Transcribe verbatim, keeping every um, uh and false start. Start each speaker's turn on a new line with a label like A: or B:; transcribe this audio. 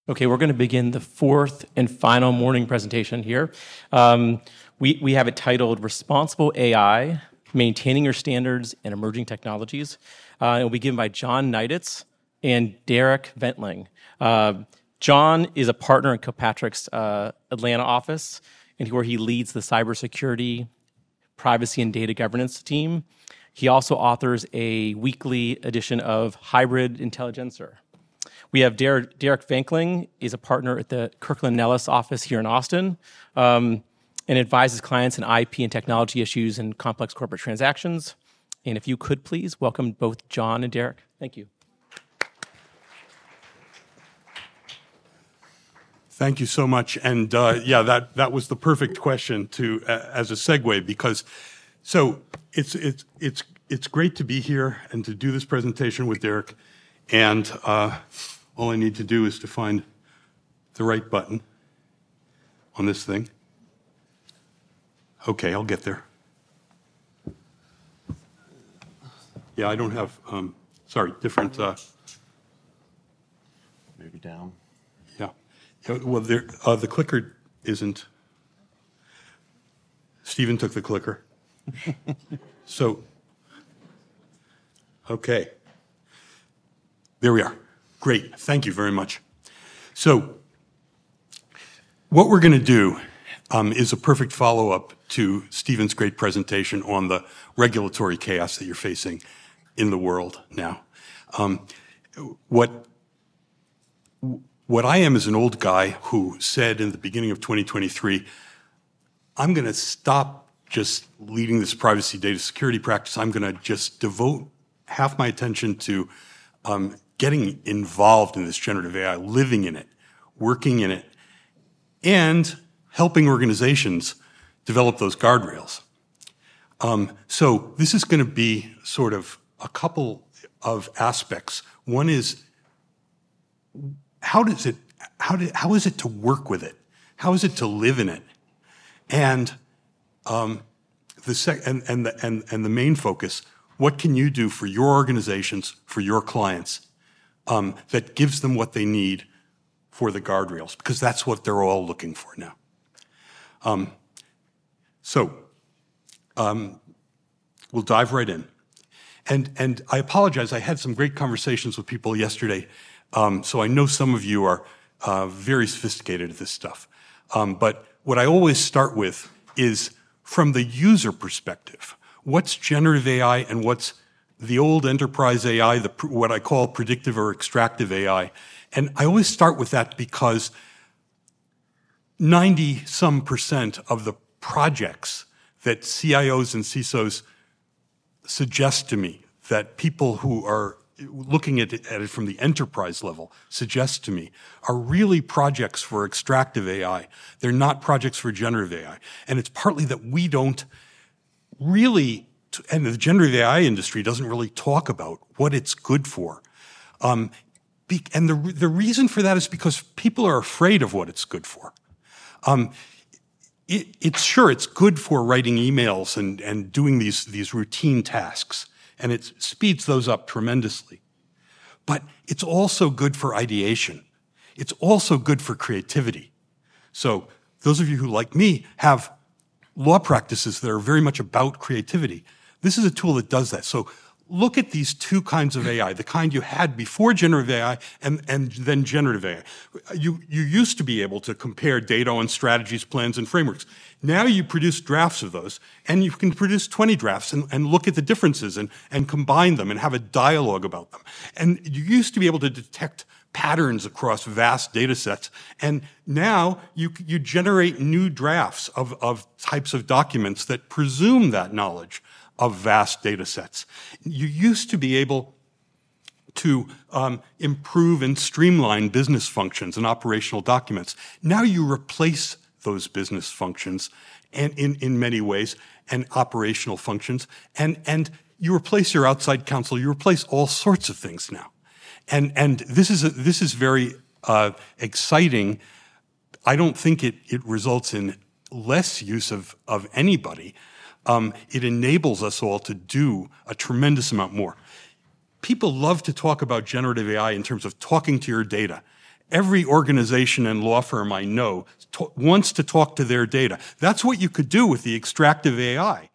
A: Okay, we're going to begin the fourth and final morning presentation here. Um, we, we have it titled Responsible A I, Maintaining Your Standards and Emerging Technologies. Uh, it will be given by John Neiditz and Derek Ventling. Uh, John is a partner in Kilpatrick's uh, Atlanta office, and where he leads the cybersecurity, privacy, and data governance team. He also authors a weekly edition of Hybrid Intelligencer. We have Derek, Derek Ventling, is a partner at the Kirkland Nellis office here in Austin, um, and advises clients in I P and technology issues and complex corporate transactions. And if you could please welcome both John and Derek. Thank you.
B: Thank you so much. And uh, yeah, that, that was the perfect question to uh, as a segue, because so it's it's it's it's great to be here and to do this presentation with Derek. And uh, all I need to do is to find the right button on this thing. Okay, I'll get there. Yeah, I don't have, um, sorry, different. Uh,
C: Maybe down.
B: Yeah. Well, there, uh, the clicker isn't. Stephen took the clicker. So, okay. There we are. Great. Thank you very much. So, what we're going to do um, is a perfect follow-up to Stephen's great presentation on the regulatory chaos that you're facing in the world now. Um, what, what I am is an old guy who said in the beginning of twenty twenty-three, I'm going to stop just leading this privacy data security practice. I'm going to just devote half my attention to um, getting involved in this generative A I, living in it, working in it, and helping organizations develop those guardrails. Um, so this is going to be sort of a couple of aspects. One is, how does it, how, did, how is it to work with it? How is it to live in it? And um, the sec- and, and, the, and, and the main focus, what can you do for your organizations, for your clients, Um, that gives them what they need for the guardrails, because that's what they're all looking for now. Um, so um, we'll dive right in. And, and I apologize, I had some great conversations with people yesterday, um, so I know some of you are uh, very sophisticated at this stuff. Um, but what I always start with is from the user perspective. What's generative A I and what's the old enterprise A I, the, what I call predictive or extractive A I. And I always start with that because ninety some percent of the projects that C I Os and C I S Os suggest to me, that people who are looking at it, at it from the enterprise level suggest to me, are really projects for extractive A I. They're not projects for generative A I. And it's partly that we don't really, and the generative A I industry doesn't really talk about what it's good for. Um, be, and the, the reason for that is because people are afraid of what it's good for. Um, it, it's sure, it's good for writing emails and, and doing these, these routine tasks, and it speeds those up tremendously. But it's also good for ideation. It's also good for creativity. So those of you who, like me, have law practices that are very much about creativity, this is a tool that does that. So look at these two kinds of A I, the kind you had before generative A I and, and then generative A I. You, you used to be able to compare data on strategies, plans, and frameworks. Now you produce drafts of those, and you can produce twenty drafts and, and look at the differences and, and combine them and have a dialogue about them. And you used to be able to detect patterns across vast data sets. And now you, you generate new drafts of, of types of documents that presume that knowledge of vast data sets. You used to be able to um, improve and streamline business functions and operational documents. Now you replace those business functions and in, in many ways and operational functions, and, and you replace your outside counsel, you replace all sorts of things now. And, and this is, a, this is very uh, exciting. I don't think it, it results in less use of, of anybody. Um, it enables us all to do a tremendous amount more. People love to talk about generative A I in terms of talking to your data Every organization and law firm I know to- wants to talk to their data. That's what you could do with the extractive A I.